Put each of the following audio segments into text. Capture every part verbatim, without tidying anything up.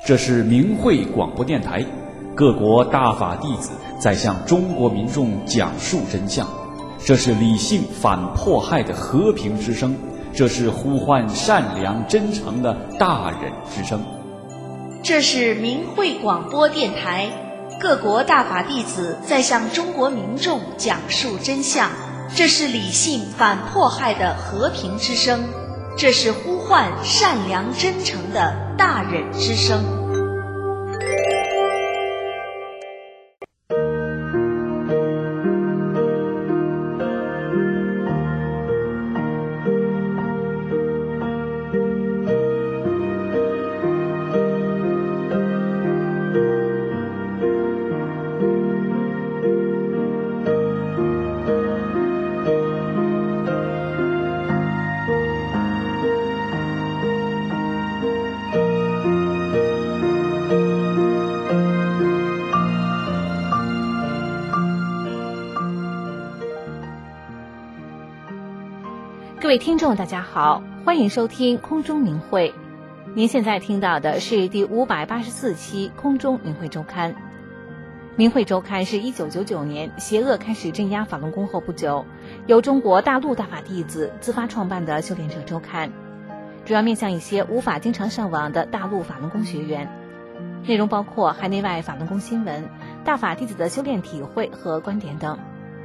这是明慧广播电台，各国大法弟子在向中国民众讲述真相。这是理性反迫害的和平之声，这是呼唤善良真诚的大忍之声。 这是明慧广播电台，各国大法弟子在向中国民众讲述真相。这是理性反迫害的和平之声，这是呼唤善良真诚的大忍之声。 各位听众大家好，欢迎收听空中明慧。您现在听到的是第五百八十四期空中明慧周刊。明慧周刊是一九九九年邪恶开始镇压法轮功后不久，由中国大陆大法弟子自发创办的修炼者周刊，主要面向一些无法经常上网的大陆法轮功学员，内容包括海内外法轮功新闻、大法弟子的修炼体会和观点等。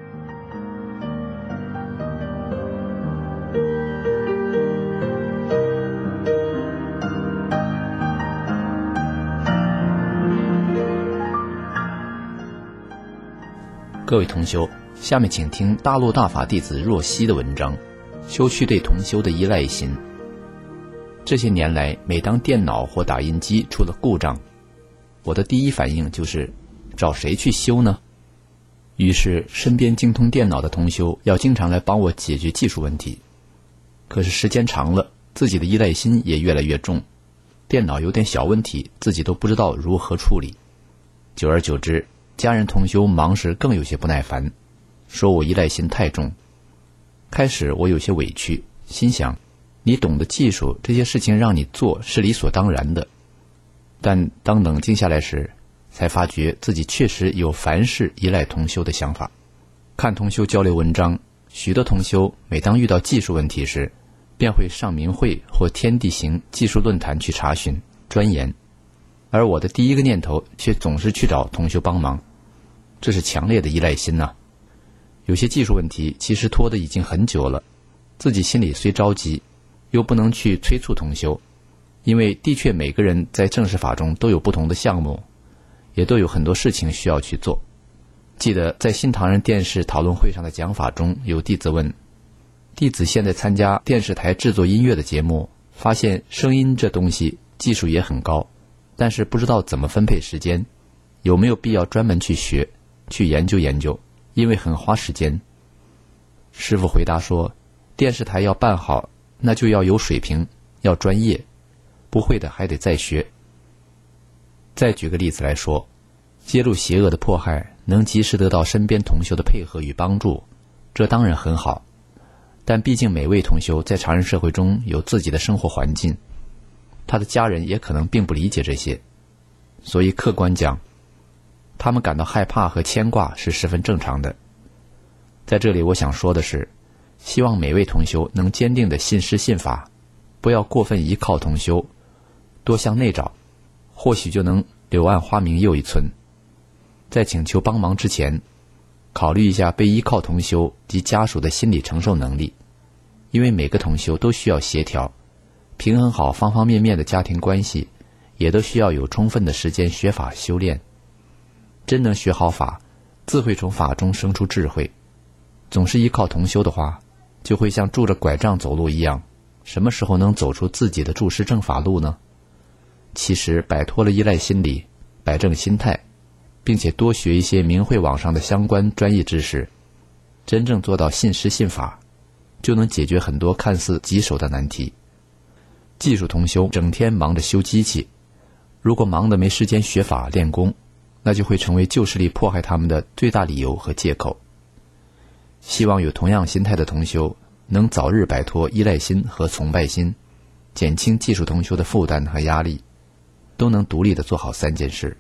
各位同修，下面请听大陆大法弟子若曦的文章，修去对同修的依赖心。这些年来，每当电脑或打印机出了故障，我的第一反应就是找谁去修呢？于是身边精通电脑的同修要经常来帮我解决技术问题。可是时间长了，自己的依赖心也越来越重，电脑有点小问题，自己都不知道如何处理。久而久之，家人同修忙时更有些不耐烦，说我依赖心太重。开始我有些委屈，心想你懂得技术，这些事情让你做是理所当然的。但当冷静下来时，才发觉自己确实有凡事依赖同修的想法。看同修交流文章，许多同修每当遇到技术问题时，便会上明慧或天地行技术论坛去查询钻研，而我的第一个念头却总是去找同修帮忙。这是强烈的依赖心呐、啊。有些技术问题其实拖得已经很久了，自己心里虽着急，又不能去催促同修，因为的确每个人在正式法中都有不同的项目，也都有很多事情需要去做。记得在新唐人电视讨论会上的讲法中，有弟子问，弟子现在参加电视台制作音乐的节目，发现声音这东西技术也很高，但是不知道怎么分配时间，有没有必要专门去学去研究研究，因为很花时间。师父回答说，电视台要办好，那就要有水平，要专业，不会的还得再学。再举个例子来说，揭露邪恶的迫害，能及时得到身边同修的配合与帮助，这当然很好，但毕竟每位同修在常人社会中有自己的生活环境，他的家人也可能并不理解这些，所以客观讲，他们感到害怕和牵挂是十分正常的。在这里我想说的是，希望每位同修能坚定地信师信法，不要过分依靠同修，多向内找，或许就能柳暗花明又一村。在请求帮忙之前，考虑一下被依靠同修及家属的心理承受能力，因为每个同修都需要协调，平衡好方方面面的家庭关系，也都需要有充分的时间学法修炼。真能学好法，自会从法中生出智慧。总是依靠同修的话，就会像拄着拐杖走路一样，什么时候能走出自己的注释正法路呢？其实摆脱了依赖心理，摆正心态，并且多学一些明慧网上的相关专业知识，真正做到信师信法，就能解决很多看似棘手的难题。技术同修整天忙着修机器，如果忙得没时间学法练功，那就会成为旧势力迫害他们的最大理由和借口。希望有同样心态的同修能早日摆脱依赖心和崇拜心，减轻技术同修的负担和压力。 都能独立地做好三件事。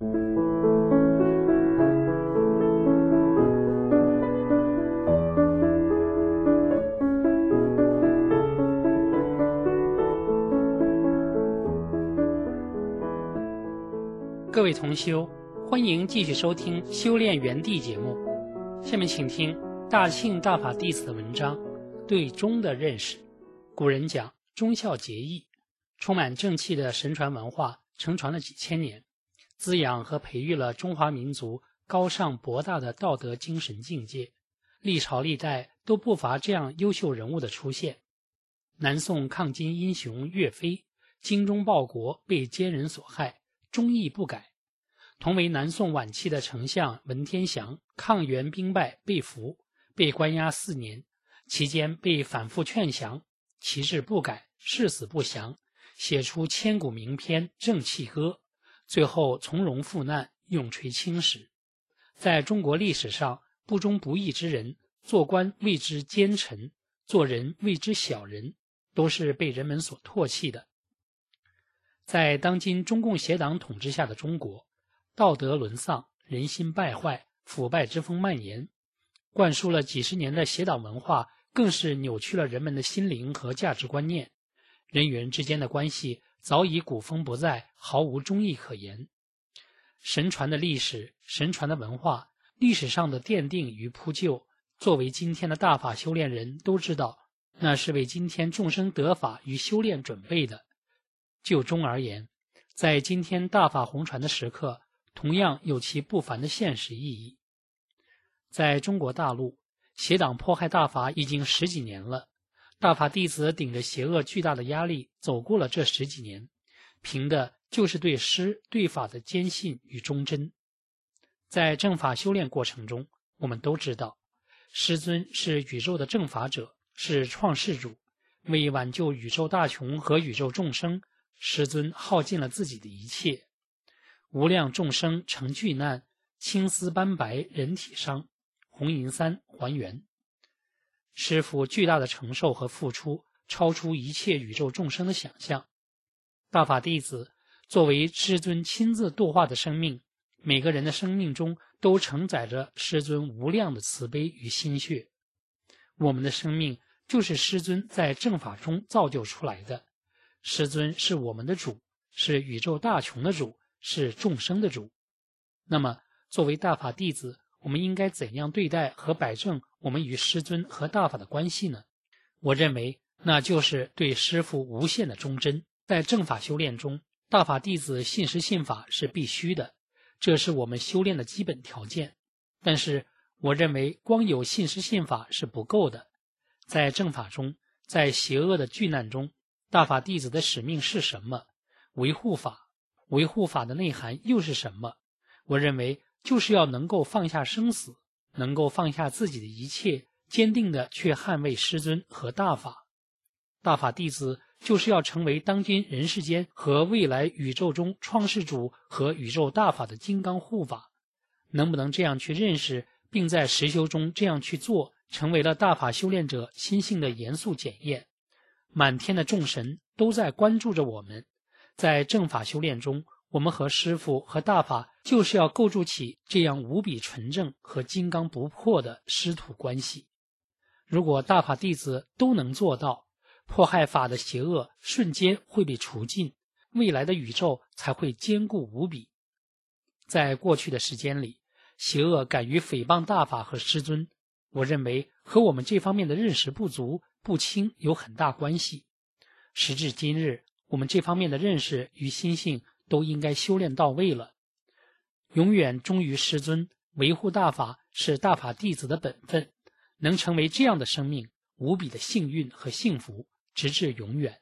各位同修，欢迎继续收听修炼园地节目。下面请听大庆大法弟子的文章《对钟的认识》。古人讲忠孝节义，充满正气的神传文化承传了几千年，滋养和培育了中华民族高尚博大的道德精神境界。历朝历代都不乏这样优秀人物的出现。南宋抗金英雄岳飞精忠报国，被奸人所害，忠义不改。同为南宋晚期的丞相文天祥，抗元兵败被俘，被关押四年，期间被反复劝降，旗帜不改，誓死不降，写出千古名篇《正气歌》，最后从容赴难，永垂青史。在中国历史上，不忠不义之人，做官谓之奸臣，做人谓之小人，都是被人们所唾弃的。在当今中共邪党统治下的中国，道德沦丧，人心败坏，腐败之风蔓延，灌输了几十年的邪党文化更是扭曲了人们的心灵和价值观念，人与人之间的关系早已古风不再，毫无忠义可言。神传的历史，神传的文化，历史上的奠定与铺就，作为今天的大法修炼人都知道，那是为今天众生得法与修炼准备的。就钟而言，在今天大法弘传的时刻，同样有其不凡的现实意义。在中国大陆，邪党迫害大法已经十几年了，大法弟子顶着邪恶巨大的压力走过了这十几年，凭的就是对师对法的坚信与忠贞。在正法修炼过程中，我们都知道，师尊是宇宙的正法者，是创世主，为挽救宇宙大穷和宇宙众生，师尊耗尽了自己的一切。无量众生成巨难，青丝斑白人体伤，红银三还原。师父巨大的承受和付出，超出一切宇宙众生的想象。大法弟子作为师尊亲自度化的生命，每个人的生命中都承载着师尊无量的慈悲与心血。我们的生命就是师尊在正法中造就出来的，师尊是我们的主，是宇宙大穷的主，是众生的主。那么作为大法弟子，我们应该怎样对待和摆正我们与师尊和大法的关系呢？我认为那就是对师父无限的忠贞。在正法修炼中，大法弟子信师信法是必须的，这是我们修炼的基本条件。但是我认为光有信师信法是不够的。在正法中，在邪恶的巨难中，大法弟子的使命是什么？维护法。维护法的内涵又是什么？我认为就是要能够放下生死，能够放下自己的一切，坚定地去捍卫师尊和大法。大法弟子就是要成为当今人世间和未来宇宙中创世主和宇宙大法的金刚护法。能不能这样去认识，并在实修中这样去做，成为了大法修炼者心性的严肃检验。满天的众神都在关注着我们。在正法修炼中，我们和师父和大法就是要构筑起这样无比纯正和金刚不破的师徒关系。如果大法弟子都能做到，迫害法的邪恶瞬间会被除尽，未来的宇宙才会坚固无比。在过去的时间里，邪恶敢于诽谤大法和师尊，我认为和我们这方面的认识不足不清有很大关系。时至今日，我们这方面的认识与心性都应该修炼到位了。永远忠于师尊，维护大法是大法弟子的本分，能成为这样的生命，无比的幸运和幸福，直至永远。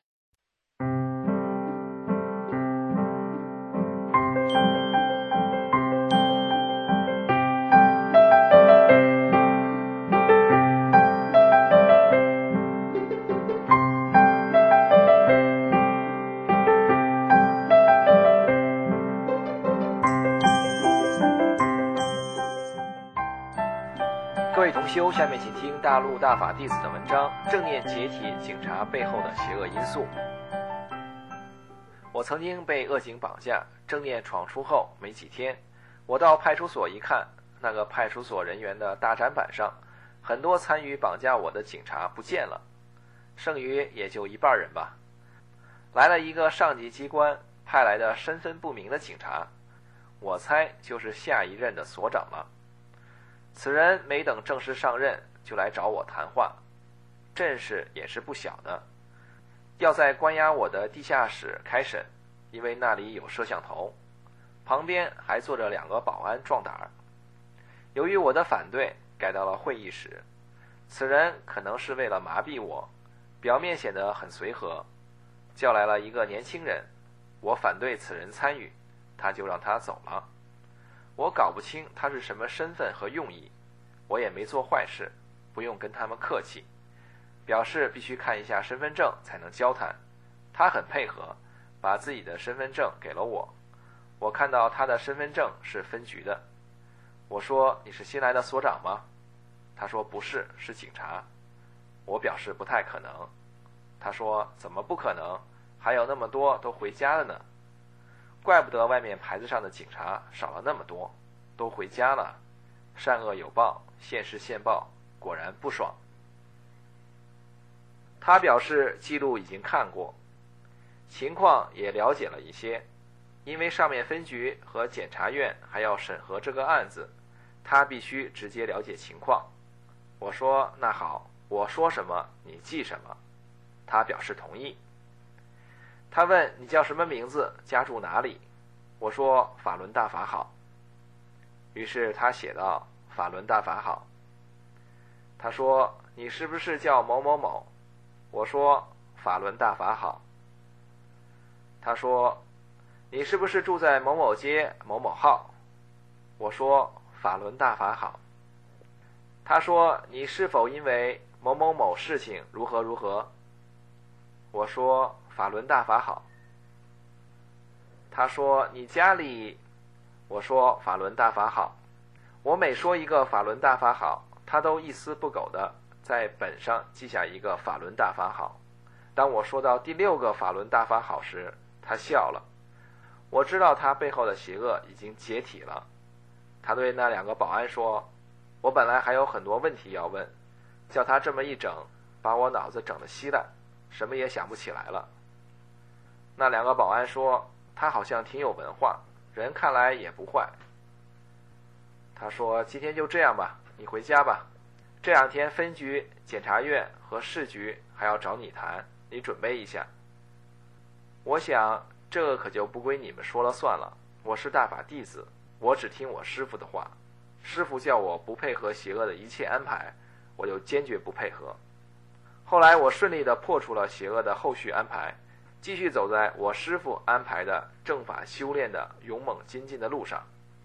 各位同修，下面请听大陆大法弟子的文章《正念解体警察背后的邪恶因素》。 我曾经被恶警绑架，正念闯出后没几天，我到派出所一看，那个派出所人员的大展板上，很多参与绑架我的警察不见了，剩余也就一半人吧。来了一个上级机关派来的身份不明的警察，我猜就是下一任的所长了。此人没等正式上任就来找我谈话，阵势也是不小的，要在关押我的地下室开审，因为那里有摄像头，旁边还坐着两个保安壮胆儿。由于我的反对，改到了会议室。此人可能是为了麻痹我，表面显得很随和，叫来了一个年轻人，我反对此人参与，他就让他走了。我搞不清他是什么身份和用意，我也没做坏事，不用跟他们客气，表示必须看一下身份证才能交谈。他很配合，把自己的身份证给了我。我看到他的身份证是分局的，我说：“你是新来的所长吗？”他说：“不是，是警察。”我表示不太可能。他说：“怎么不可能？还有那么多都回家了呢。怪不得外面牌子上的警察少了那么多，都回家了。善恶有报，现实现报，果然不爽。”他表示记录已经看过，情况也了解了一些，因为上面分局和检察院还要审核这个案子，他必须直接了解情况。我说：“那好，我说什么你记什么。”他表示同意。他问：“你叫什么名字，家住哪里？”我说：“法轮大法好。”于是他写道：“法轮大法好。”他说：“你是不是叫某某某？”我说：“法轮大法好。”他说：“你是不是住在某某街某某号？”我说：“法轮大法好。”他说：“你是否因为某某某事情如何如何？”我说：“法轮大法好。”他说：“你家里……”我说：“法轮大法好。”我每说一个法轮大法好，他都一丝不苟的在本上记下一个法轮大法好。当我说到第六个法轮大法好时，他笑了。我知道他背后的邪恶已经解体了。他对那两个保安说：“我本来还有很多问题要问，叫他这么一整，把我脑子整得稀烂，什么也想不起来了。”那两个保安说：“他好像挺有文化，人看来也不坏。”他说：“今天就这样吧，你回家吧。这两天分局、检察院和市局还要找你谈，你准备一下。”我想这个可就不归你们说了算了，我是大法弟子，我只听我师父的话。师父叫我不配合邪恶的一切安排，我就坚决不配合。后来我顺利地破除了邪恶的后续安排，继续走在我师父安排的正法修炼的勇猛精进的路上。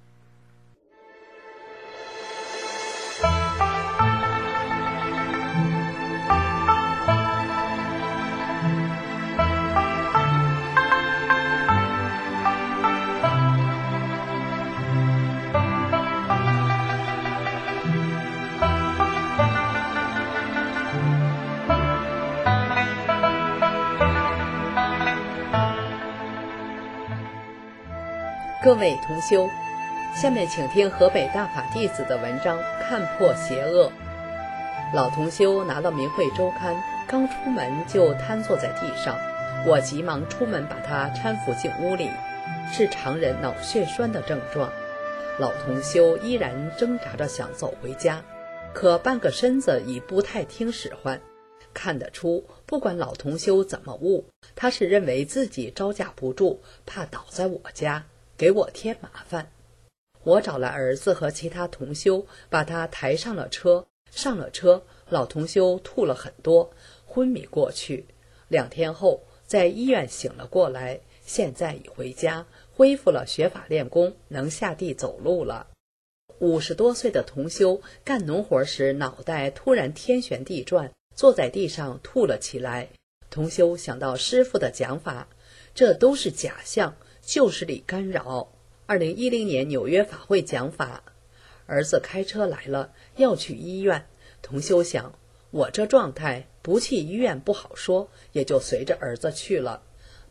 各位同修，下面请听河北大法弟子的文章《看破邪恶》。老同修拿了《明慧周刊》，刚出门就瘫坐在地上，我急忙出门把他搀扶进屋里，是常人脑血栓的症状。老同修依然挣扎着想走回家，可半个身子已不太听使唤。看得出，不管老同修怎么悟，他是认为自己招架不住，怕倒在我家给我添麻烦。我找来儿子和其他同修，把他抬上了车。上了车，老同修吐了很多，昏迷过去。两天后，在医院醒了过来，现在已回家，恢复了学法练功，能下地走路了。五十多岁的同修干农活时，脑袋突然天旋地转，坐在地上吐了起来。同修想到师父的讲法，这都是假象，就是力干扰。二零一零年纽约法会讲法，儿子开车来了，要去医院。同修想，我这状态不去医院不好说，也就随着儿子去了。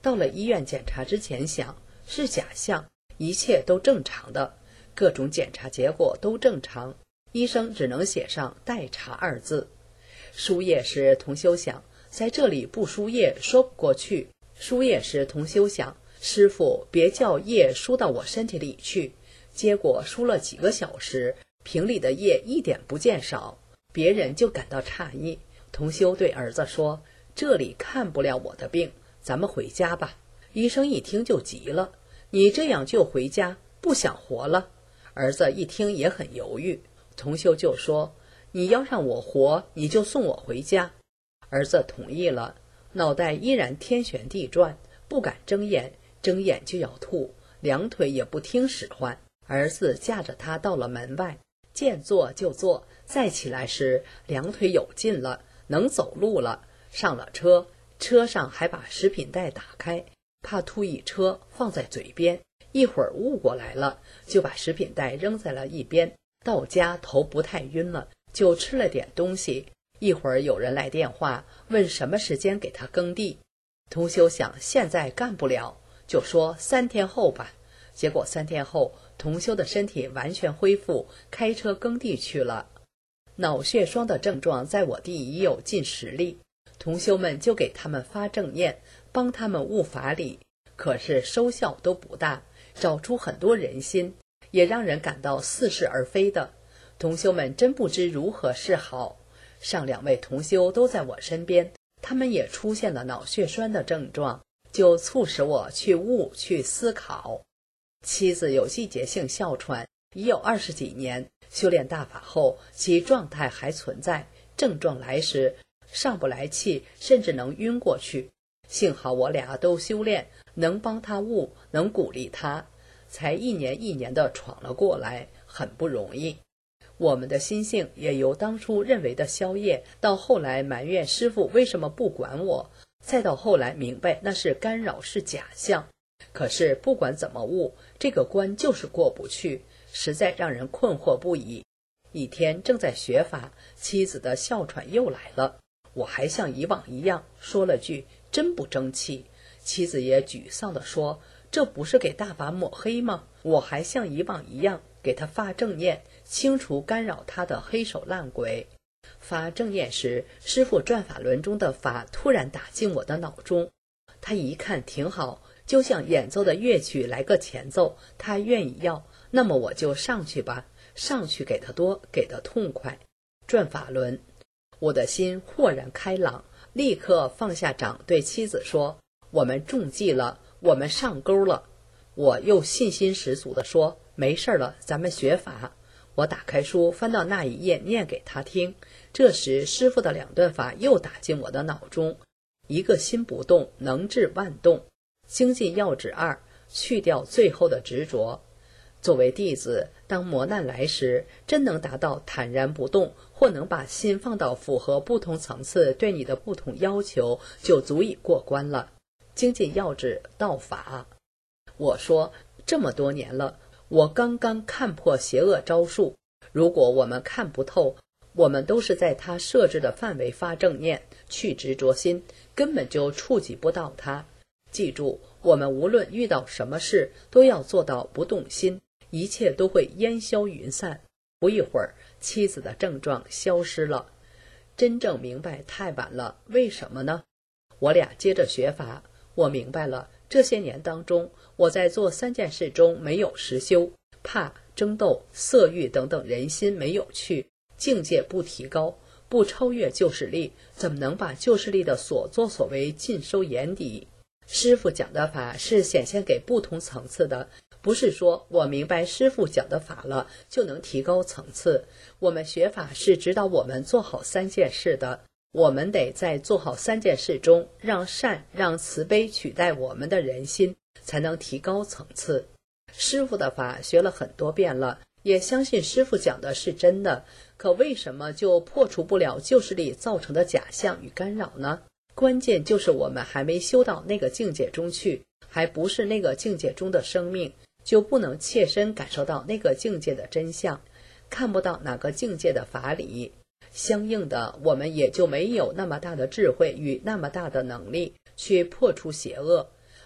到了医院检查之前想，是假象，一切都正常的，各种检查结果都正常，医生只能写上待查二字。输液时同修想，在这里不输液说不过去。输液时同修想，师父别叫液输到我身体里去。结果输了几个小时，瓶里的液一点不见少，别人就感到诧异。同修对儿子说，这里看不了我的病，咱们回家吧。医生一听就急了，你这样就回家，不想活了？儿子一听也很犹豫，同修就说，你要让我活，你就送我回家。儿子同意了，脑袋依然天旋地转，不敢睁眼，睁眼就要吐，两腿也不听使唤。儿子架着他到了门外，见坐就坐，再起来时两腿有劲了，能走路了。上了车，车上还把食品袋打开，怕吐一车，放在嘴边。一会儿悟过来了，就把食品袋扔在了一边。到家头不太晕了，就吃了点东西。一会儿有人来电话，问什么时间给他耕地。同修想现在干不了，就说三天后吧。结果三天后，同修的身体完全恢复，开车耕地去了。脑血栓的症状在我地已有近十例，同修们就给他们发正念，帮他们悟法理，可是收效都不大，找出很多人心，也让人感到似是而非的。同修们真不知如何是好。上两位同修都在我身边，他们也出现了脑血栓的症状，就促使我去悟去思考。妻子有季节性哮喘，已有二十几年，修炼大法后其状态还存在，症状来时上不来气，甚至能晕过去。幸好我俩都修炼，能帮他悟，能鼓励他，才一年一年的闯了过来，很不容易。我们的心性也由当初认为的宵夜，到后来埋怨师父为什么不管我，再到后来明白那是干扰，是假象。可是不管怎么悟，这个关就是过不去，实在让人困惑不已。一天正在学法，妻子的哮喘又来了，我还像以往一样说了句真不争气。妻子也沮丧地说，这不是给大法抹黑吗？我还像以往一样给他发正念，清除干扰他的黑手烂鬼。发正念时，师父转法轮中的法突然打进我的脑中，他一看挺好，就像演奏的乐曲来个前奏，他愿意要，那么我就上去吧，上去给他多，给他痛快。转法轮，我的心豁然开朗，立刻放下掌，对妻子说，我们中计了，我们上钩了。我又信心十足地说，没事了，咱们学法。我打开书，翻到那一页，念给他听。这时师父的两段法又打进我的脑中，一个心不动，能治万动。精进要旨二，去掉最后的执着。作为弟子，当磨难来时，真能达到坦然不动，或能把心放到符合不同层次对你的不同要求，就足以过关了。精进要旨道法。我说，这么多年了，我刚刚看破邪恶招数，如果我们看不透，我们都是在他设置的范围发正念，去执着心，根本就触及不到他。记住，我们无论遇到什么事，都要做到不动心，一切都会烟消云散。不一会儿，妻子的症状消失了。真正明白太晚了，为什么呢？我俩接着学法，我明白了，这些年当中，我在做三件事中没有实修，怕、争斗、色欲等等人心没有去，境界不提高，不超越旧势力，怎么能把旧势力的所作所为尽收眼底？师父讲的法是显现给不同层次的，不是说我明白师父讲的法了就能提高层次。我们学法是指导我们做好三件事的，我们得在做好三件事中，让善、让慈悲取代我们的人心，才能提高层次。师父的法学了很多遍了，也相信师父讲的是真的，可为什么就破除不了旧势力造成的假象与干扰呢？关键就是我们还没修到那个境界中去，还不是那个境界中的生命，就不能切身感受到那个境界的真相，看不到哪个境界的法理，相应的我们也就没有那么大的智慧与那么大的能力去破除邪恶。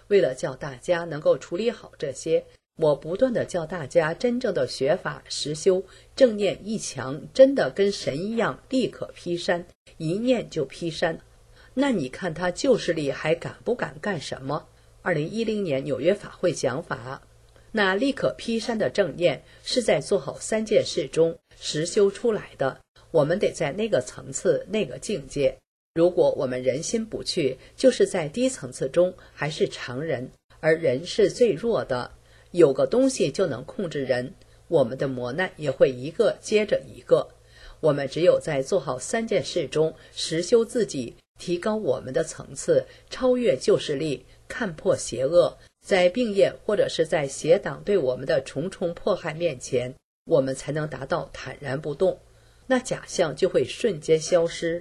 为了叫大家能够处理好这些，我不断地教大家真正的学法实修，正念一强，真的跟神一样，立刻劈山，一念就劈山。那你看他旧势力还敢不敢干什么？二零一零年纽约法会讲法，那立刻劈山的正念是在做好三件事中实修出来的。我们得在那个层次那个境界，如果我们人心不去，就是在低层次中还是常人，而人是最弱的，有个东西就能控制人，我们的磨难也会一个接着一个。我们只有在做好三件事中实修自己，提高我们的层次，超越旧势力，看破邪恶，在病业或者是在邪党对我们的重重迫害面前，我们才能达到坦然不动，那假象就会瞬间消失。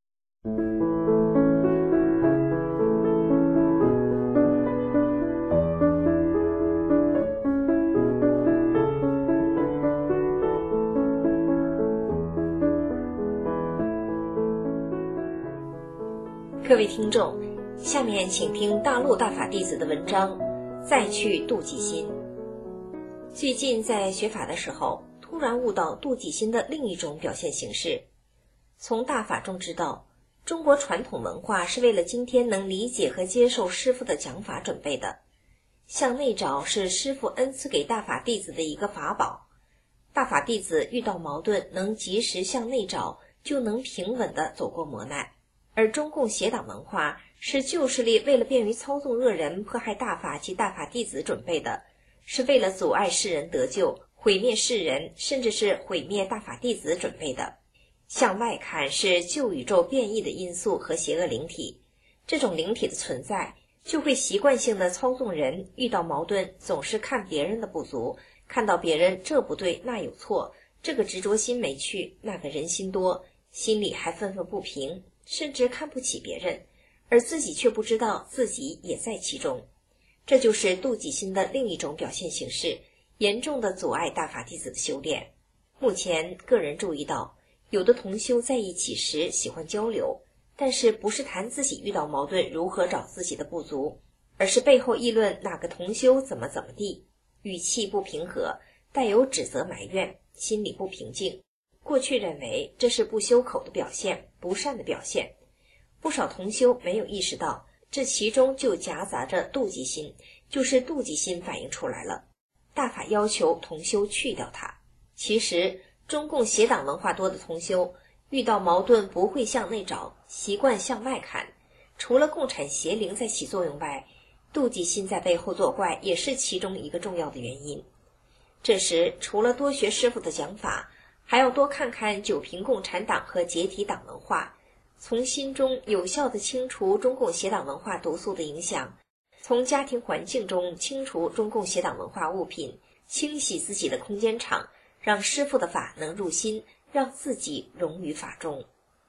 各位听众，下面请听大陆大法弟子的文章《再去妒忌心》。最近在学法的时候，突然悟到妒忌心的另一种表现形式。从大法中知道，中国传统文化是为了今天能理解和接受师父的讲法准备的。向内找是师父恩赐给大法弟子的一个法宝。大法弟子遇到矛盾能及时向内找，就能平稳地走过磨难。而中共邪党文化是旧势力为了便于操纵恶人，迫害大法及大法弟子准备的，是为了阻碍世人得救，毁灭世人，甚至是毁灭大法弟子准备的。向外看是旧宇宙变异的因素和邪恶灵体，这种灵体的存在就会习惯性的操纵人，遇到矛盾总是看别人的不足，看到别人这不对那有错，这个执着心没去，那个人心多，心里还愤愤不平，甚至看不起别人，而自己却不知道自己也在其中。这就是妒忌心的另一种表现形式，严重的阻碍大法弟子的修炼。目前个人注意到，有的同修在一起时喜欢交流，但是不是谈自己遇到矛盾如何找自己的不足，而是背后议论哪个同修怎么怎么地，语气不平和，带有指责埋怨，心里不平静。过去认为这是不修口的表现，不善的表现。不少同修没有意识到，这其中就夹杂着妒忌心，就是妒忌心反映出来了。大法要求同修去掉它。其实中共邪党文化多的同修，遇到矛盾不会向内找，习惯向外看。除了共产邪灵在起作用外，妒忌心在背后作怪也是其中一个重要的原因。这时除了多学师父的讲法，还要多看看九评共产党和解体党文化，从心中有效地清除中共邪党文化毒素的影响，从家庭环境中清除中共邪党文化物品，清洗自己的空间场，让师父的法能入心，让自己融于法中。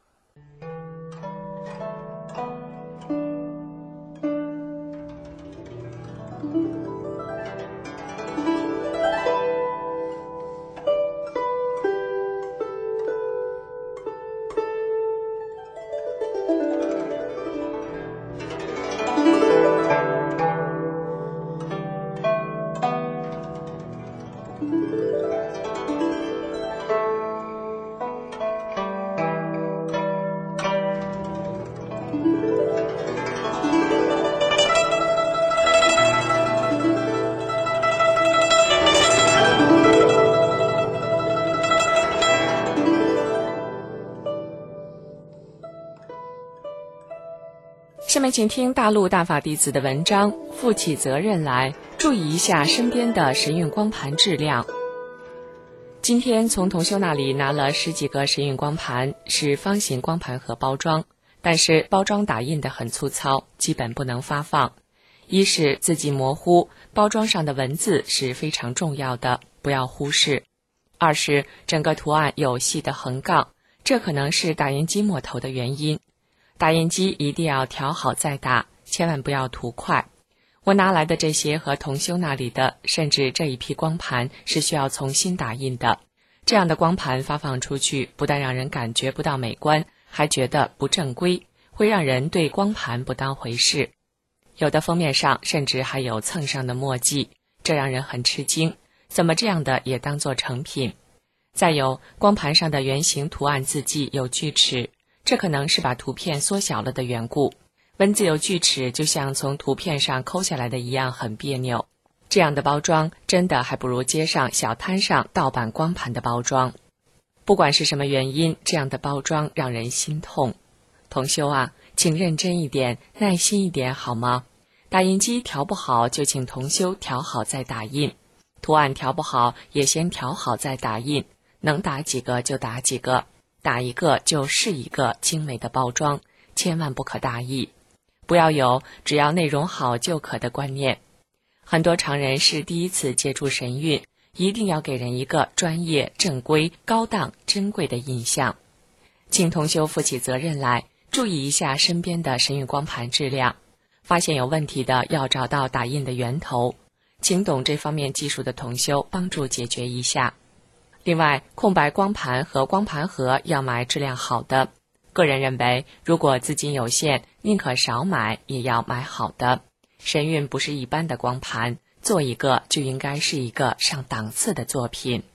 下面请听大陆大法弟子的文章，负起责任来，注意一下身边的神韵光盘质量。今天从同修那里拿了十几个神韵光盘，是方形光盘盒包装，但是包装打印得很粗糙，基本不能发放。一是字迹模糊，包装上的文字是非常重要的，不要忽视。二是整个图案有细的横杠，这可能是打印机抹头的原因。打印机一定要调好再打，千万不要涂快。我拿来的这些和同修那里的，甚至这一批光盘是需要重新打印的。这样的光盘发放出去，不但让人感觉不到美观，还觉得不正规，会让人对光盘不当回事。 有的封面上甚至还有蹭上的墨迹，这让人很吃惊，怎么这样的也当作成品？再有，光盘上的圆形图案字迹有锯齿，这可能是把图片缩小了的缘故。文字有锯齿，就像从图片上抠下来的一样，很别扭。这样的包装真的还不如街上小摊上盗版光盘的包装。不管是什么原因，这样的包装让人心痛。同修啊，请认真一点，耐心一点好吗？打印机调不好，就请同修调好再打印。图案调不好，也先调好再打印。能打几个就打几个，打一个就是一个精美的包装，千万不可大意。不要有只要内容好就可的观念。很多常人是第一次接触神韵，一定要给人一个专业、正规、高档、珍贵的印象。请同修负起责任来，注意一下身边的神韵光盘质量。发现有问题的，要找到打印的源头，请懂这方面技术的同修帮助解决一下。另外，空白光盘和光盘盒要买质量好的。个人认为，如果资金有限，宁可少买，也要买好的。神韵不是一般的光盘，做一个就应该是一个上档次的作品。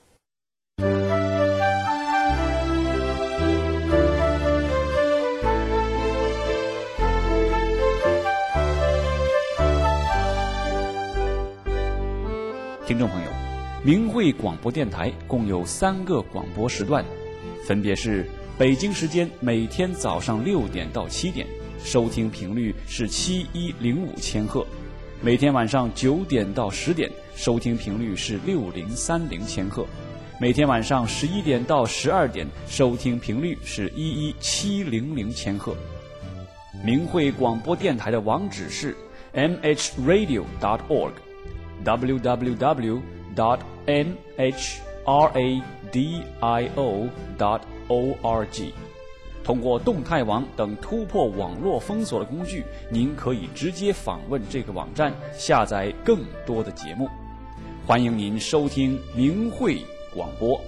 听众朋友，明慧广播电台共有三个广播时段，分别是北京时间每天早上六点到七点，收听频率是七一零五千赫；每天晚上九点到十点，收听频率是六零三零千赫；每天晚上十一点到十二点，收听频率是一一七零零千赫。明慧广播电台的网址是 m h radio dot org w w w dot m h radio dot org。 通过动态网等突破网络封锁的工具，您可以直接访问这个网站，下载更多的节目。欢迎您收听明慧广播。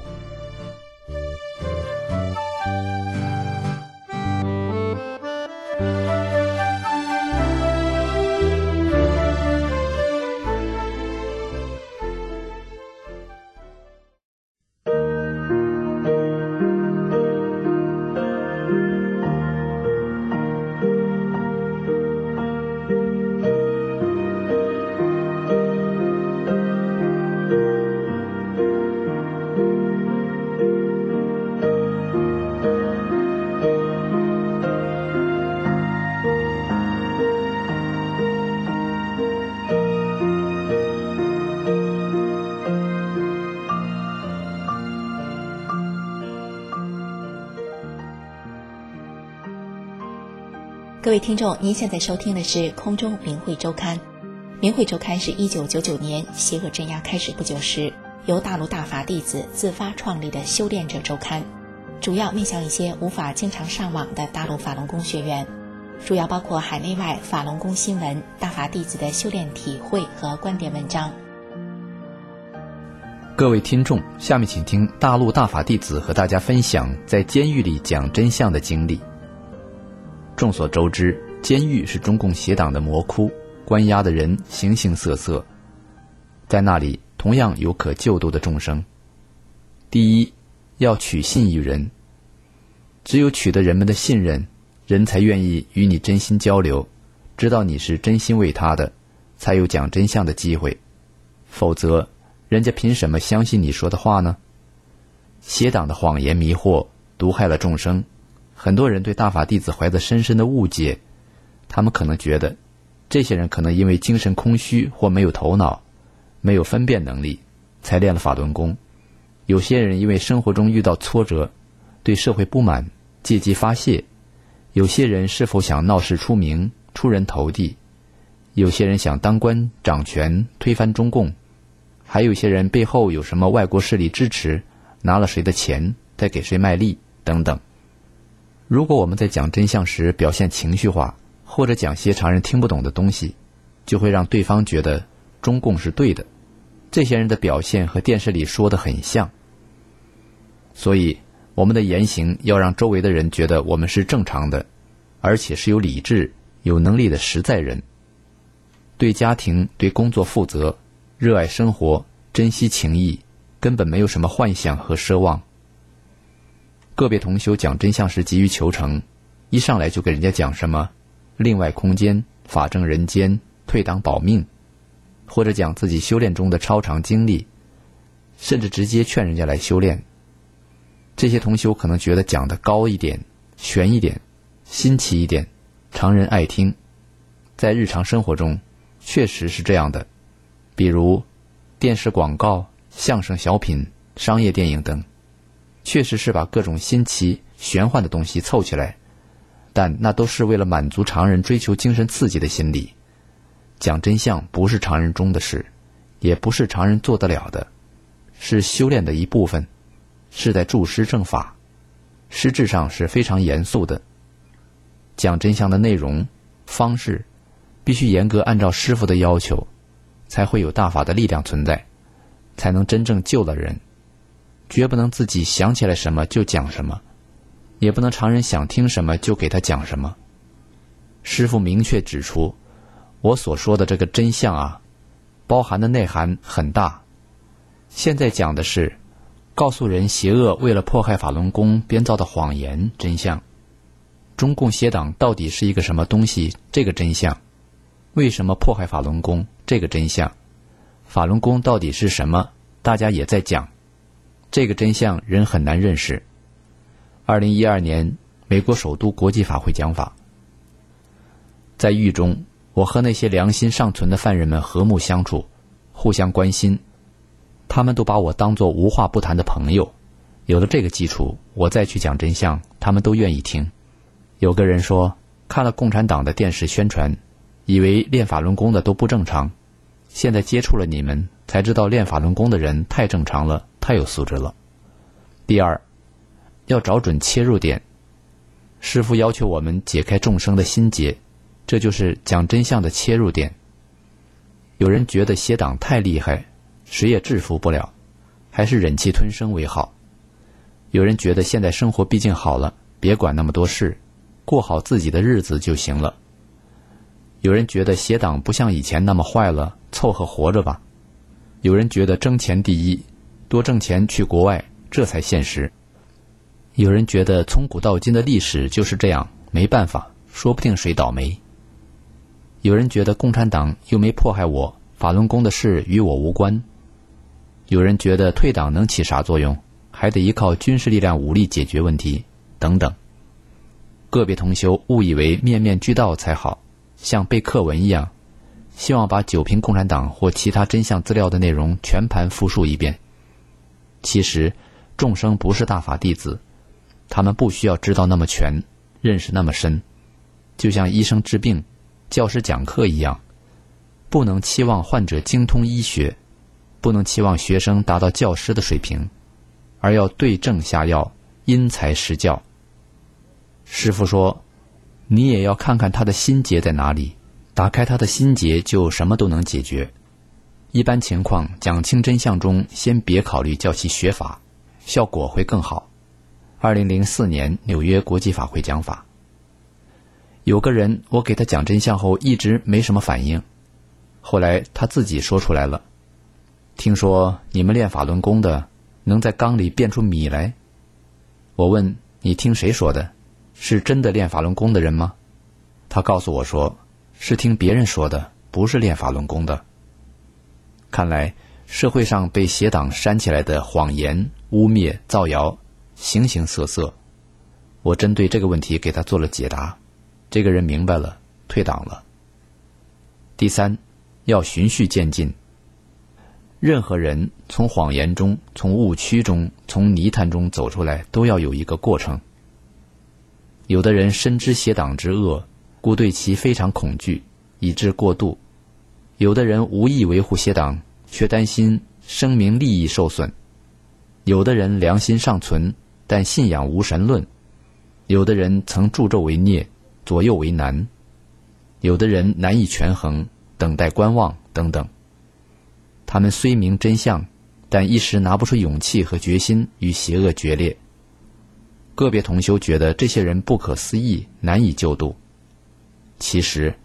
各位听众，您现在收听的是空中明慧周刊。明慧周刊是一九九九年邪恶镇压开始不久时，由大陆大法弟子自发创立的修炼者周刊，主要面向一些无法经常上网的大陆法轮功学员，主要包括海内外法轮功新闻、大法弟子的修炼体会和观点文章。 各位听众，下面请听大陆大法弟子和大家分享在监狱里讲真相的经历。众所周知，监狱是中共邪党的魔窟，关押的人形形色色，在那里同样有可救度的众生。第一，要取信于人，只有取得人们的信任，人才愿意与你真心交流，知道你是真心为他的，才有讲真相的机会。否则，人家凭什么相信你说的话呢？邪党的谎言迷惑，毒害了众生。很多人对大法弟子怀着深深的误解，他们可能觉得这些人可能因为精神空虚或没有头脑，没有分辨能力，才练了法轮功。有些人因为生活中遇到挫折，对社会不满，借机发泄。有些人是否想闹事出名，出人头地。有些人想当官掌权，推翻中共。还有些人背后有什么外国势力支持，拿了谁的钱，再给谁卖力等等。如果我们在讲真相时表现情绪化，或者讲些常人听不懂的东西，就会让对方觉得中共是对的。这些人的表现和电视里说的很像。所以我们的言行要让周围的人觉得我们是正常的，而且是有理智、有能力的实在人。 对家庭、对工作负责，热爱生活，珍惜情谊，根本没有什么幻想和奢望。个别同修讲真相时急于求成，一上来就给人家讲什么另外空间、法正人间、退党保命，或者讲自己修炼中的超常经历，甚至直接劝人家来修炼。这些同修可能觉得讲得高一点、悬一点、新奇一点，常人爱听。在日常生活中确实是这样的，比如电视广告、相声小品、商业电影等，确实是把各种新奇玄幻的东西凑起来，但那都是为了满足常人追求精神刺激的心理。讲真相不是常人中的事，也不是常人做得了的，是修炼的一部分，是在助师正法，实质上是非常严肃的。讲真相的内容、方式必须严格按照师父的要求，才会有大法的力量存在，才能真正救了人。绝不能自己想起来什么就讲什么，也不能常人想听什么就给他讲什么。师父明确指出，我所说的这个真相啊，包含的内涵很大。现在讲的是告诉人邪恶为了迫害法轮功编造的谎言真相，中共邪党到底是一个什么东西这个真相，为什么迫害法轮功这个真相，法轮功到底是什么大家也在讲，这个真相人很难认识。二零一二年美国首都国际法会讲法，在狱中我和那些良心尚存的犯人们和睦相处，互相关心，他们都把我当作无话不谈的朋友。有了这个基础，我再去讲真相，他们都愿意听。有个人说，看了共产党的电视宣传，以为练法轮功的都不正常，现在接触了你们，才知道练法轮功的人太正常了，太有素质了。第二，要找准切入点。师父要求我们解开众生的心结，这就是讲真相的切入点。有人觉得邪党太厉害，谁也制服不了，还是忍气吞声为好。有人觉得现在生活毕竟好了，别管那么多事，过好自己的日子就行了。有人觉得邪党不像以前那么坏了，凑合活着吧。有人觉得挣钱第一，多挣钱去国外，这才现实。有人觉得从古到今的历史就是这样，没办法，说不定谁倒霉。有人觉得共产党又没迫害我，法轮功的事与我无关。有人觉得退党能起啥作用，还得依靠军事力量武力解决问题，等等。个别同修误以为面面俱到才好，像背课文一样，希望把九评共产党或其他真相资料的内容全盘复述一遍。其实众生不是大法弟子，他们不需要知道那么全，认识那么深。就像医生治病，教师讲课一样，不能期望患者精通医学，不能期望学生达到教师的水平，而要对症下药，因材施教。师父说，你也要看看他的心结在哪里，打开他的心结就什么都能解决。一般情况，讲清真相中先别考虑叫其学法，效果会更好。二零零四年纽约国际法会讲法，有个人我给他讲真相后一直没什么反应，后来他自己说出来了，听说你们练法轮功的能在缸里变出米来。我问，你听谁说的？是真的练法轮功的人吗？他告诉我说，是听别人说的，不是练法轮功的。看来社会上被邪党煽起来的谎言、污蔑、造谣形形色色，我针对这个问题给他做了解答，这个人明白了，退党了。第三，要循序渐进。任何人从谎言中、从误区中、从泥潭中走出来，都要有一个过程。有的人深知邪党之恶，故对其非常恐惧，以致过度；有的人无意维护邪党，却担心生命利益受损；有的人良心尚存，但信仰无神论；有的人曾助纣为虐，左右为难；有的人难以权衡，等待观望等等。他们虽明真相，但一时拿不出勇气和决心与邪恶决裂。个别同修觉得这些人不可思议，难以救度。其实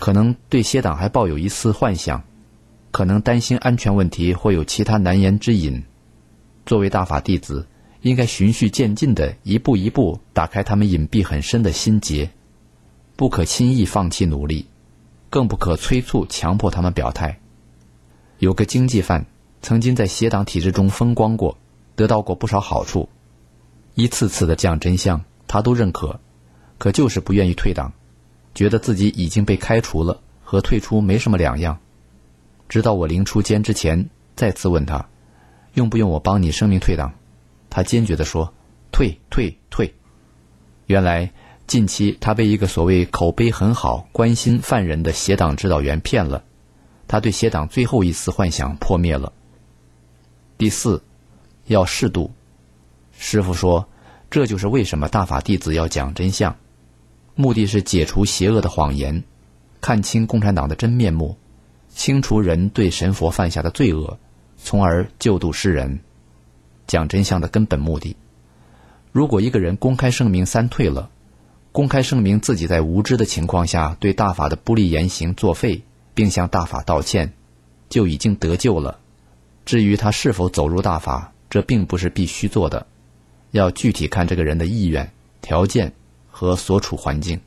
可能对邪党还抱有一丝幻想，可能担心安全问题或有其他难言之隐。作为大法弟子，应该循序渐进地一步一步打开他们隐蔽很深的心结，不可轻易放弃努力，更不可催促强迫他们表态。有个经济犯曾经在邪党体制中风光过，得到过不少好处，一次次的讲真相他都认可，可就是不愿意退党，觉得自己已经被开除了，和退出没什么两样。直到我临出监之前再次问他，用不用我帮你声明退党，他坚决地说退退退。原来近期他被一个所谓口碑很好、关心犯人的邪党指导员骗了，他对邪党最后一丝幻想破灭了。第四，要适度。师父说，这就是为什么大法弟子要讲真相，目的是解除邪恶的谎言，看清共产党的真面目，清除人对神佛犯下的罪恶，从而救度世人。讲真相的根本目的，如果一个人公开声明三退了，公开声明自己在无知的情况下对大法的不利言行作废，并向大法道歉，就已经得救了。至于他是否走入大法，这并不是必须做的，要具体看这个人的意愿、条件和所处环境。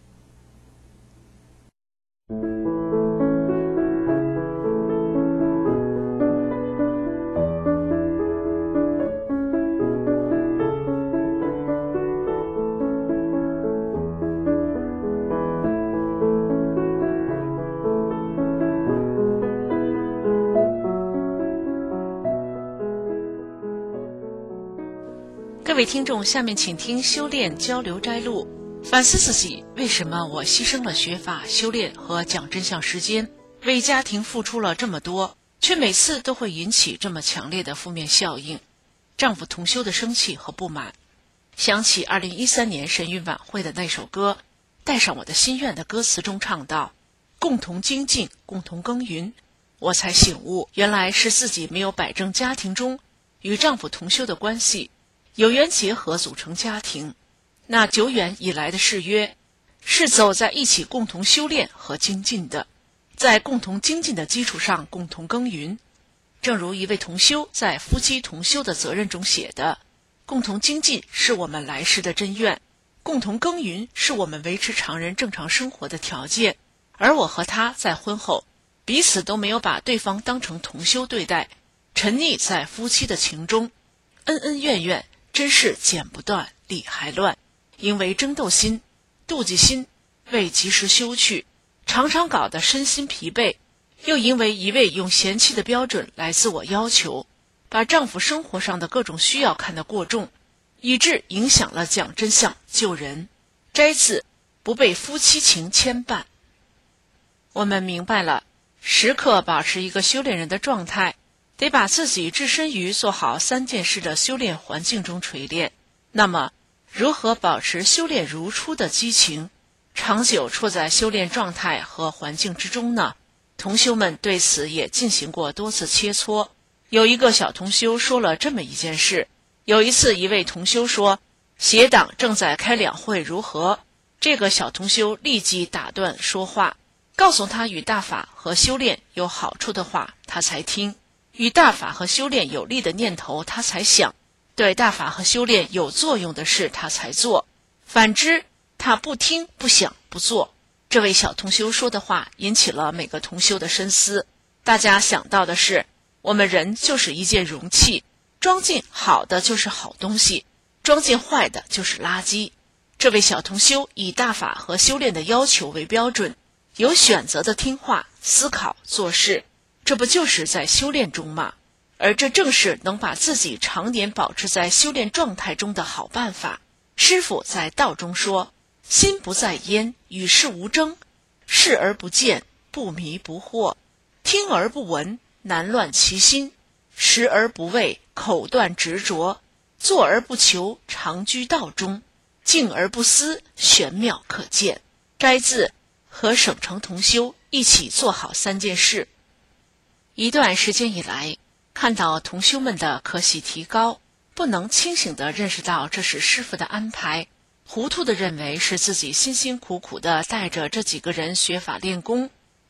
各位听众，下面请听修炼交流摘录。反思自己，为什么我牺牲了学法、修炼和讲真相时间，为家庭付出了这么多，却每次都会引起这么强烈的负面效应。丈夫同修的生气和不满，想起二零一三年神韵晚会的那首歌《带上我的心愿》的歌词中唱道：共同精进，共同耕耘。我才醒悟，原来是自己没有摆正家庭中与丈夫同修的关系，有缘结合组成家庭，那久远以来的誓约是走在一起共同修炼和精进的，在共同精进的基础上共同耕耘。正如一位同修在夫妻同修的责任中写的，共同精进是我们来世的真愿，共同耕耘是我们维持常人正常生活的条件。而我和他在婚后彼此都没有把对方当成同修对待，沉溺在夫妻的情中，恩恩怨怨，真是剪不断理还乱。因为争斗心、妒忌心未及时修去，常常搞得身心疲惫，又因为一味用嫌弃的标准来自我要求，把丈夫生活上的各种需要看得过重，以致影响了讲真相救人。摘自不被夫妻情牵绊。我们明白了，时刻保持一个修炼人的状态，得把自己置身于做好三件事的修炼环境中锤炼。那么如何保持修炼如初的激情，长久处在修炼状态和环境之中呢？同修们对此也进行过多次切磋。有一个小同修说了这么一件事，有一次一位同修说邪党正在开两会如何，这个小同修立即打断说话，告诉他与大法和修炼有好处的话他才听，与大法和修炼有利的念头他才想，对大法和修炼有作用的事他才做，反之他不听不想不做。这位小同修说的话引起了每个同修的深思。大家想到的是，我们人就是一件容器，装进好的就是好东西，装进坏的就是垃圾。这位小同修以大法和修炼的要求为标准，有选择的听话、思考、做事，这不就是在修炼中吗？而这正是能把自己常年保持在修炼状态中的好办法。师父在道中说，心不在焉，与世无争，视而不见，不迷不惑，听而不闻，难乱其心，食而不味，口断执着，坐而不求，常居道中，静而不思，玄妙可见。摘自和省城同修一起做好三件事。一段时间以来，看到同修们的可喜提高，不能清醒地认识到这是师父的安排，糊涂地认为是自己辛辛苦苦地带着这几个人学法练功，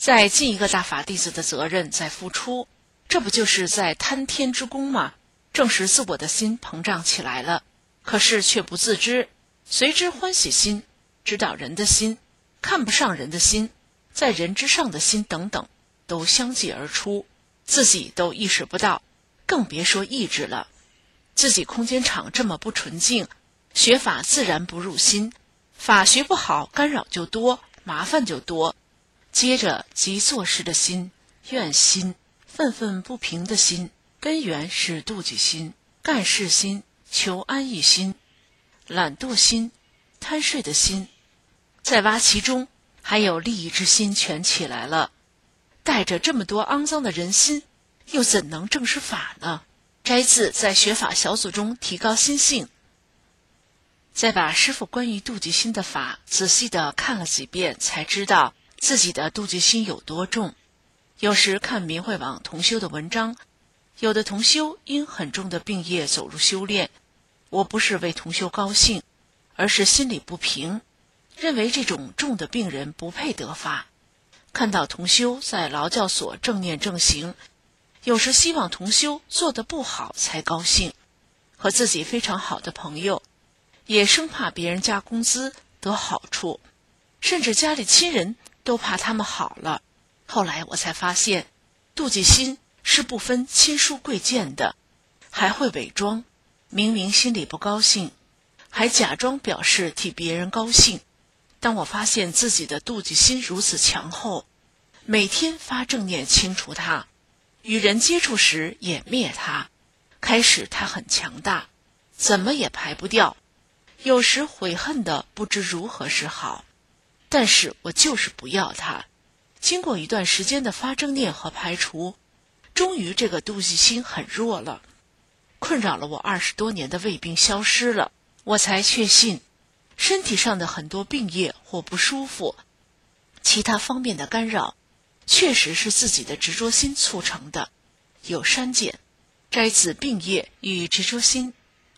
再尽一个大法弟子的责任，再付出，这不就是在贪天之功吗？正是自我的心膨胀起来了，可是却不自知，随之欢喜心、指导人的心、看不上人的心、在人之上的心等等，都相继而出，自己都意识不到，更别说意志了。自己空间场这么不纯净，学法自然不入心，法学不好，干扰就多，麻烦就多。接着即做事的心、怨心、愤愤不平的心，根源是妒忌心、干事心、求安逸心、懒惰心、贪睡的心，再挖其中还有利益之心全起来了。带着这么多肮脏的人心，又怎能正视法呢？摘自在学法小组中提高心性。再把师父关于妒忌心的法仔细地看了几遍，才知道自己的妒忌心有多重。有时看明慧网同修的文章，有的同修因很重的病业走入修炼，我不是为同修高兴，而是心里不平，认为这种重的病人不配得法。看到同修在劳教所正念正行，有时希望同修做得不好才高兴，和自己非常好的朋友，也生怕别人加工资得好处，甚至家里亲人都怕他们好了。后来我才发现，妒忌心是不分亲疏贵贱的，还会伪装，明明心里不高兴，还假装表示替别人高兴。当我发现自己的妒忌心如此强后，每天发正念清除它，与人接触时也灭它。开始它很强大，怎么也排不掉，有时悔恨的不知如何是好，但是我就是不要它。经过一段时间的发正念和排除，终于这个妒忌心很弱了，困扰了我二十多年的胃病消失了，我才确信身体上的很多病业或不舒服，其他方面的干扰，确实是自己的执着心促成的，有删减。摘自病业与执着心。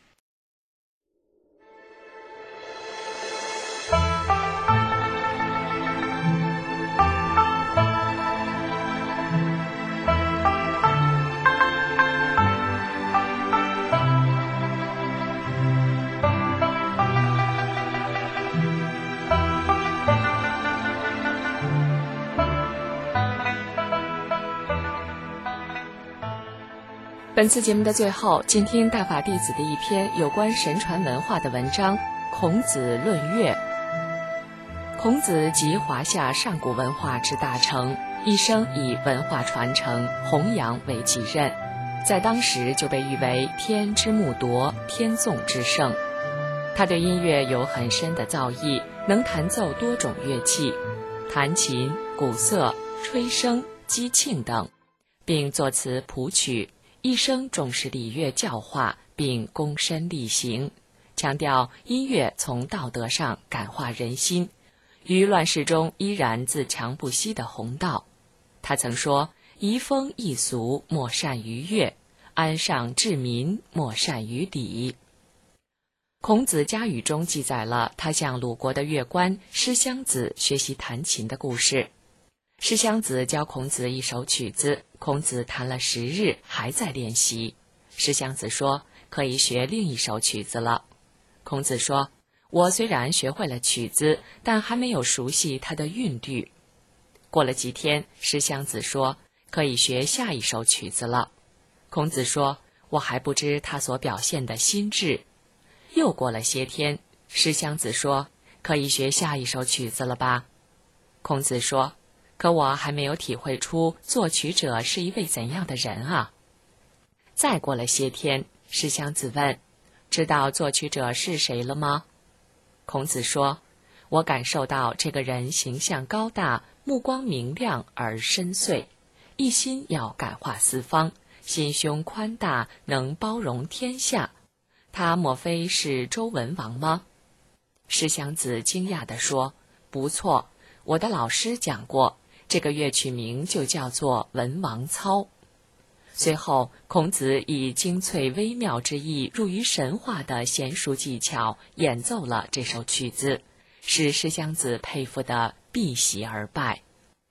本次节目的最后，请听大法弟子的一篇有关神传文化的文章《孔子论乐》。孔子集华夏上古文化之大成，一生以文化传承、弘扬为己任，在当时就被誉为天之木铎、天纵之圣。他对音乐有很深的造诣，能弹奏多种乐器，弹琴、鼓瑟、吹笙、击磬等，并作词谱曲。一生重视礼乐教化，并躬身力行，强调音乐从道德上感化人心，于乱世中依然自强不息的弘道。他曾说：移风易俗，莫善于乐；安上治民，莫善于礼。孔子家语中记载了他向鲁国的乐官师襄子学习弹琴的故事。师襄子教孔子一首曲子，孔子弹了十日，还在练习。师襄子说：可以学另一首曲子了。孔子说：我虽然学会了曲子，但还没有熟悉它的韵律。过了几天，师襄子说：可以学下一首曲子了。孔子说：我还不知他所表现的心智。又过了些天，师襄子说：可以学下一首曲子了吧？孔子说：可我还没有体会出作曲者是一位怎样的人啊。再过了些天，师襄子问：知道作曲者是谁了吗？孔子说：我感受到这个人形象高大，目光明亮而深邃，一心要感化四方，心胸宽大，能包容天下。他莫非是周文王吗？师襄子惊讶地说：不错，我的老师讲过，这个乐曲名就叫做《文王操》。随后，孔子以精粹微妙之意入于神话的娴熟技巧演奏了这首曲子，使师襄子佩服得避席而拜。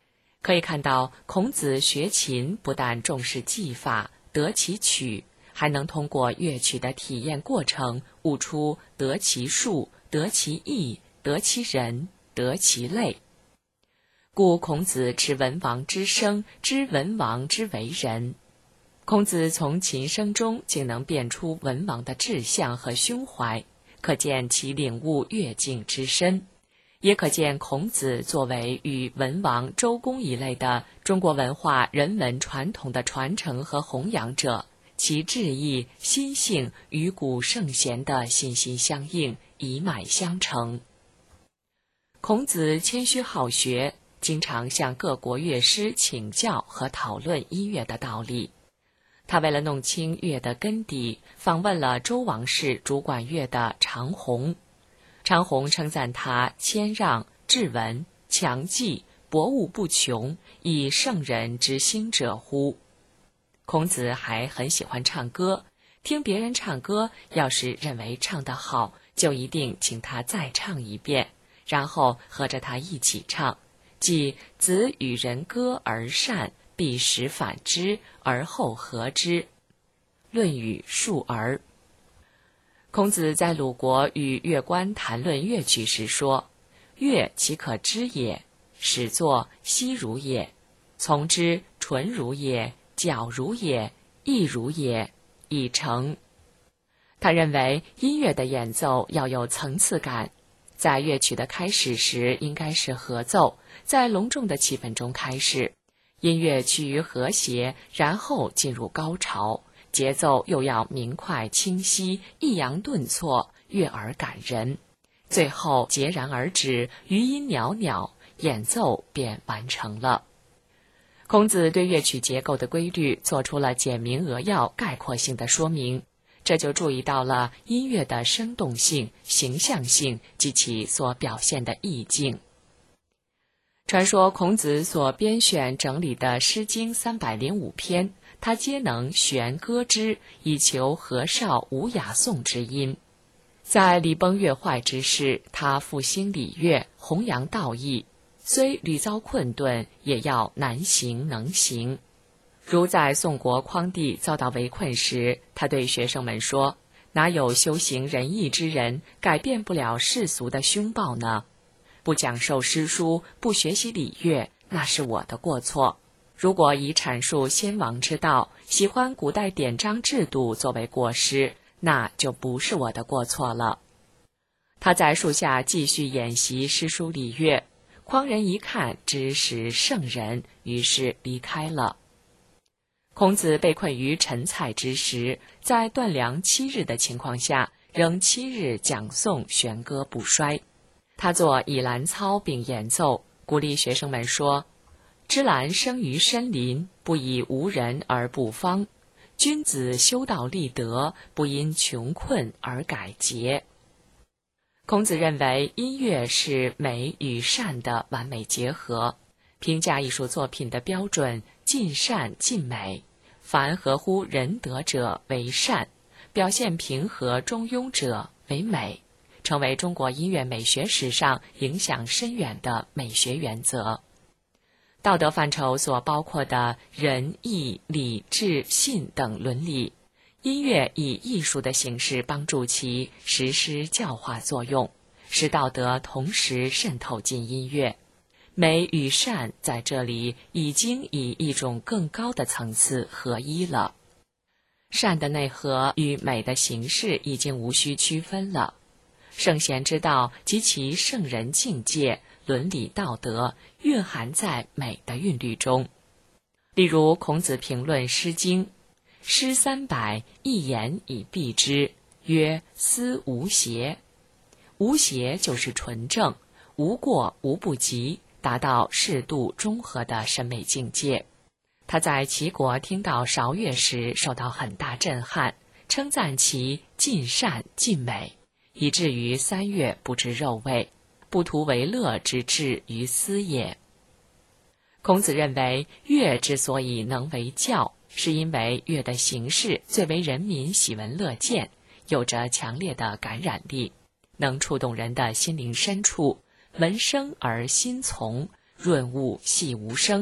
可以看到，孔子学琴不但重视技法，得其曲，还能通过乐曲的体验过程，悟出得其术、得其意、得其人、得其类。故孔子持文王之声，知文王之为人。孔子从琴声中竟能辨出文王的志向和胸怀，可见其领悟乐境之深，也可见孔子作为与文王、周公一类的中国文化人文传统的传承和弘扬者，其志意、心性与古圣贤的心心相印，一脉相承。孔子谦虚好学，经常向各国乐师请教和讨论音乐的道理。他为了弄清乐的根底，访问了周王室主管乐的长虹。长虹称赞他谦让、质文、强记、博物不穷，以圣人之心者乎。孔子还很喜欢唱歌，听别人唱歌，要是认为唱得好，就一定请他再唱一遍，然后和着他一起唱，即子与人歌而善，必使反之，而后和之。论语述而。孔子在鲁国与乐官谈论乐曲时说：乐其可知也？始作息如也，从之纯如也，矫如也，意如也，以成。他认为音乐的演奏要有层次感，在乐曲的开始时应该是合奏，在隆重的气氛中开始，音乐趋于和谐，然后进入高潮，节奏又要明快清晰，抑扬顿挫，悦耳感人，最后截然而止，余音袅袅，演奏便完成了。孔子对乐曲结构的规律做出了简明扼要、概括性的说明，这就注意到了音乐的生动性、形象性及其所表现的意境。传说孔子所编选整理的《诗经》三百零五篇，他皆能弦歌之，以求和少无雅颂之音。在礼崩乐坏之时，他复兴礼乐，弘扬道义，虽屡遭困顿，也要难行能行。如在宋国匡帝遭到围困时，他对学生们说：哪有修行仁义之人改变不了世俗的凶暴呢？不讲授诗书，不学习礼乐，那是我的过错。如果以阐述先王之道，喜欢古代典章制度作为过失，那就不是我的过错了。他在树下继续演习诗书礼乐，匡人一看，知是圣人，于是离开了。孔子被困于陈蔡之时，在断粮七日的情况下，仍七日讲诵弦歌不衰。他作以兰操并演奏，鼓励学生们说：芝兰生于深林，不以无人而不芳；君子修道立德，不因穷困而改节。孔子认为音乐是美与善的完美结合，评价艺术作品的标准尽善尽美，凡合乎仁德者为善，表现平和中庸者为美，成为中国音乐美学史上影响深远的美学原则。道德范畴所包括的仁、义、礼、智、信等伦理，音乐以艺术的形式帮助其实施教化作用，使道德同时渗透进音乐。美与善在这里已经以一种更高的层次合一了。善的内核与美的形式已经无需区分了。圣贤之道及其圣人境界、伦理道德蕴含在美的韵律中。例如孔子评论《诗经》：诗三百，一言以蔽之，曰思无邪。无邪就是纯正，无过无不及，达到适度中和的审美境界。他在齐国听到韶乐时受到很大震撼，称赞其尽善尽美，以至于三乐不知肉味，不图为乐之至于斯也。孔子认为乐之所以能为教，是因为乐的形式最为人民喜闻乐见，有着强烈的感染力，能触动人的心灵深处，闻声而心从，润物细无声，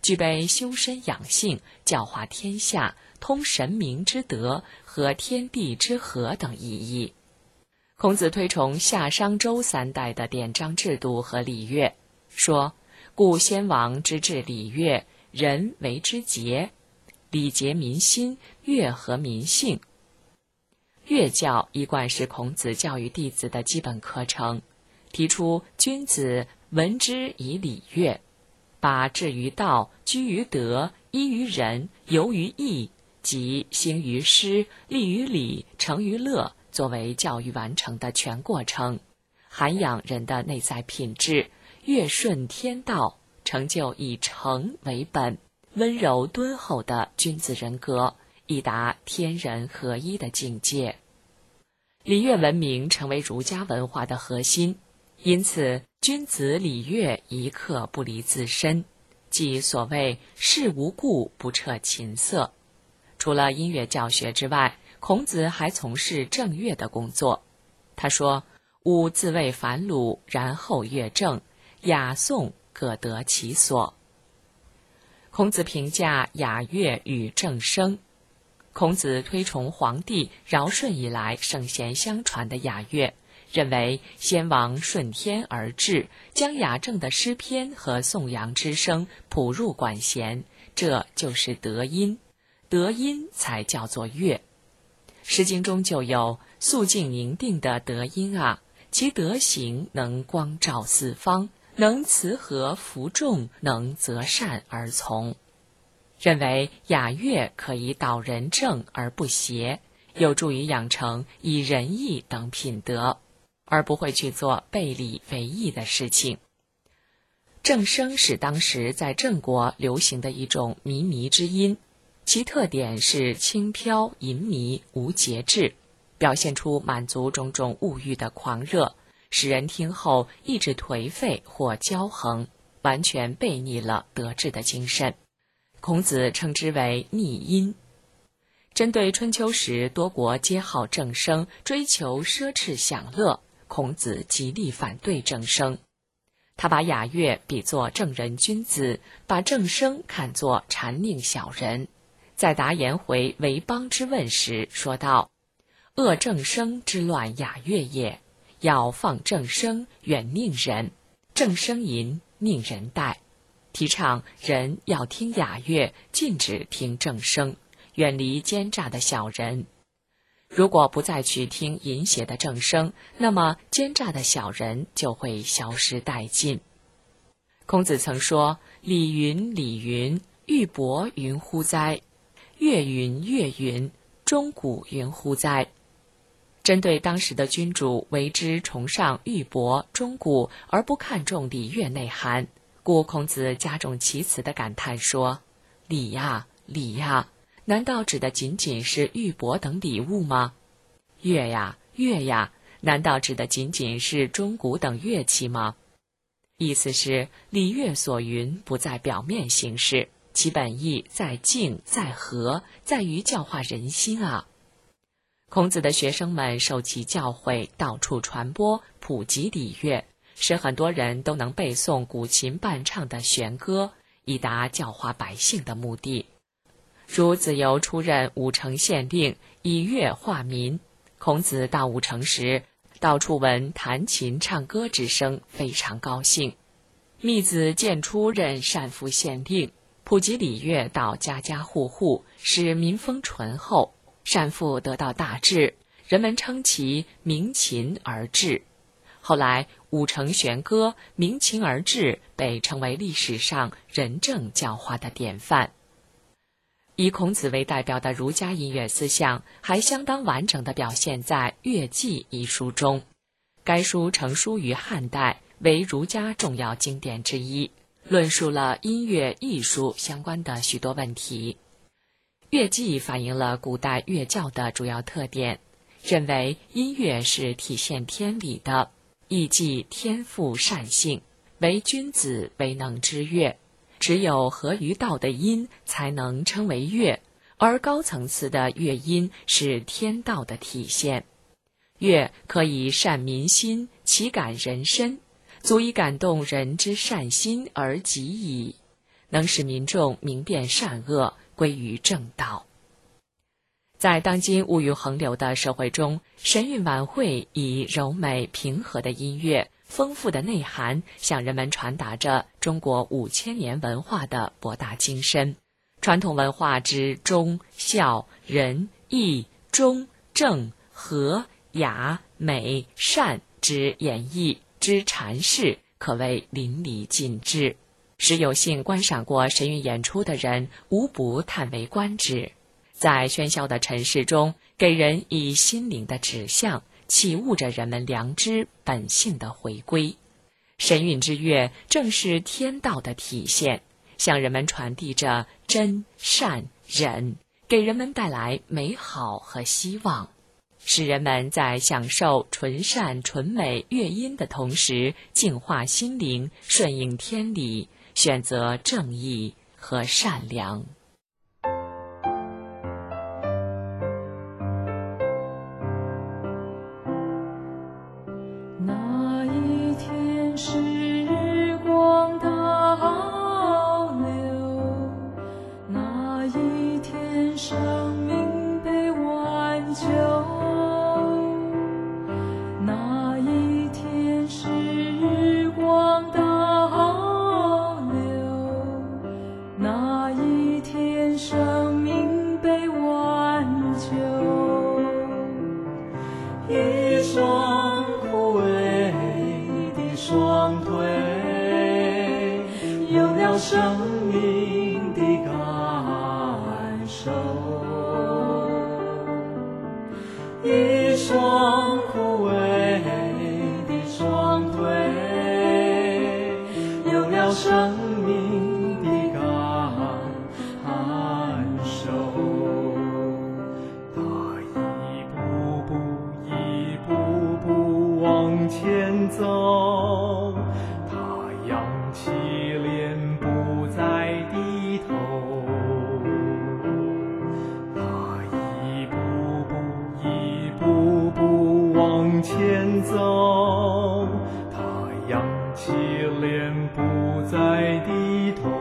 具备修身养性、教化天下、通神明之德和天地之和等意义。孔子推崇夏商周三代的典章制度和礼乐，说：故先王之治礼乐，人为之节，礼节民心，乐和民性。乐教一贯是孔子教育弟子的基本课程，提出君子闻之以礼乐，把志于道、居于德、依于仁、游于义，即兴于诗、立于礼、成于乐作为教育完成的全过程，涵养人的内在品质，悦顺天道，成就以诚为本、温柔敦厚的君子人格，以达天人合一的境界。礼乐文明成为儒家文化的核心，因此君子礼乐一刻不离自身，即所谓事无故不彻琴瑟。除了音乐教学之外，孔子还从事正乐的工作。他说：吾自谓反鲁，然后乐正，雅颂各得其所。孔子评价雅乐与正声。孔子推崇黄帝尧舜以来圣贤相传的雅乐，认为先王顺天而治，将雅正的诗篇和颂扬之声谱入管弦，这就是德音，德音才叫做乐。诗经中就有肃静宁定的德音啊，其德行能光照四方，能慈和服众，能择善而从。认为雅乐可以导人正而不邪，有助于养成以仁义等品德，而不会去做背礼为义的事情。正声是当时在郑国流行的一种靡靡之音，其特点是轻飘淫靡无节制，表现出满足种种物欲的狂热，使人听后意志颓废或骄横，完全背逆了德治的精神。孔子称之为逆音。针对春秋时多国皆好正声，追求奢侈享乐，孔子极力反对正声。他把雅乐比作正人君子，把正声看作谄佞小人。在答颜回为邦之问时说道：恶正声之乱雅乐也，要放正声，远佞人，正声淫，佞人待。提倡人要听雅乐，禁止听正声，远离奸诈的小人。如果不再去听淫邪的正声，那么奸诈的小人就会消失殆尽。孔子曾说：礼云礼云，玉帛云乎哉？乐云乐云，钟鼓云乎哉？针对当时的君主为之崇尚玉帛、钟鼓，而不看重礼乐内涵，故孔子加重其词的感叹说：礼呀礼呀，难道指的仅仅是玉帛等礼物吗？乐呀乐呀，难道指的仅仅是钟鼓等乐器吗？意思是礼乐所云不在表面形式，其本意在静在和，在于教化人心啊。孔子的学生们受其教诲，到处传播普及礼乐，使很多人都能背诵古琴伴唱的弦歌，以达教化百姓的目的。如子由出任武城县令，以乐化民。孔子到武城时，到处闻弹琴唱歌之声，非常高兴。密子见出任单父县令，普及礼乐到家家户户，使民风淳厚。单父得到大治，人们称其鸣琴而治。后来武城弦歌鸣琴而治被称为历史上仁政教化的典范。以孔子为代表的儒家音乐思想还相当完整地表现在《乐记》一书中。该书成书于汉代，为儒家重要经典之一，论述了音乐艺术相关的许多问题。《乐记》反映了古代乐教的主要特点，认为音乐是体现天理的，亦即天赋善性，为君子为能之乐。只有合于道的音才能称为乐，而高层次的乐音是天道的体现。乐可以善民心，其感人身，足以感动人之善心而及矣。 能使民众明辨善恶，归于正道。在当今物欲横流的社会中，神韵晚会以柔美平和的音乐、丰富的内涵，向人们传达着中国五千年文化的博大精深。传统文化之忠、孝、仁、义、忠、正、和、雅、美、善之演绎之阐释，可谓淋漓尽致，使有幸观赏过神韵演出的人无不叹为观止。在喧嚣的尘世中，给人以心灵的指向，启悟着人们良知本性的回归。神韵之乐正是天道的体现，向人们传递着真、善、忍，给人们带来美好和希望，使人们在享受纯善纯美乐音的同时，净化心灵，顺应天理，选择正义和善良。 那一天时光倒流，那一天生命被挽救，那一天时光倒流，那一天生命被挽救，一双枯萎的双腿，有了生命的感受，一双枯萎的双腿，有了生命的感受，它一步步一步步往前走，它扬起脸不再低头，它一步步一步步往前走，它扬起脸不再低头，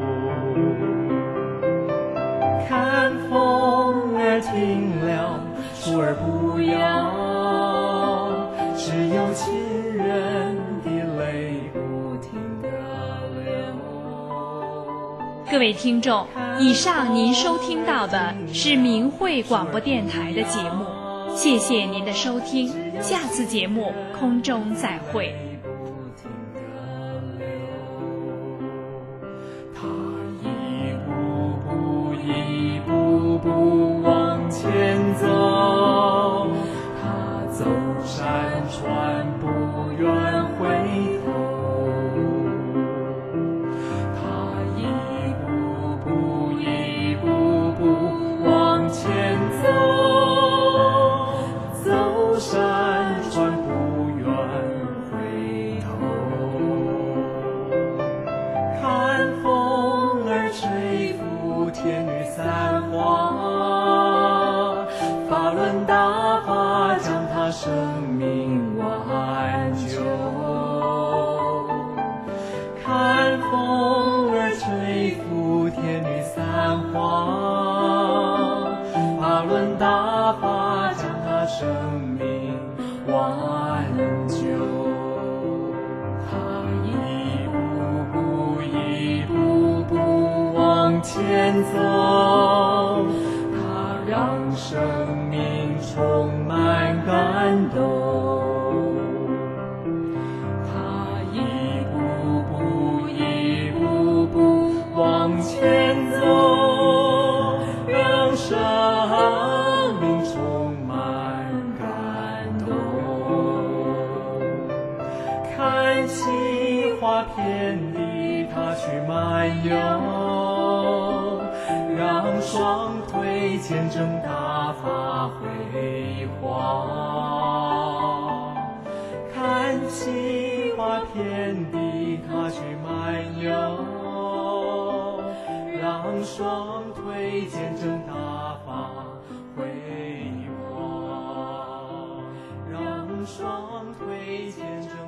看风儿停了，树儿不摇，只有亲人的泪不停地流。 各位听众，以上您收听到的是明慧广播电台的节目，谢谢您的收听，下次节目空中再会。 它一步步一步步往前走，它走山川不愿回头，它一步步一步步往前走，走山川不愿回头，看风儿吹拂天女散花，法轮大法将他生命挽救，看风儿吹拂天女散花，法轮大法将他生命挽救，他一步步一步步往前走，他让生命充满感动，他一步步一步步往前走，让生命充满感动，看西花遍地他去漫游，让双腿见证大法辉煌，看西花遍地他去漫游，让双腿见证大法辉煌，让双腿见证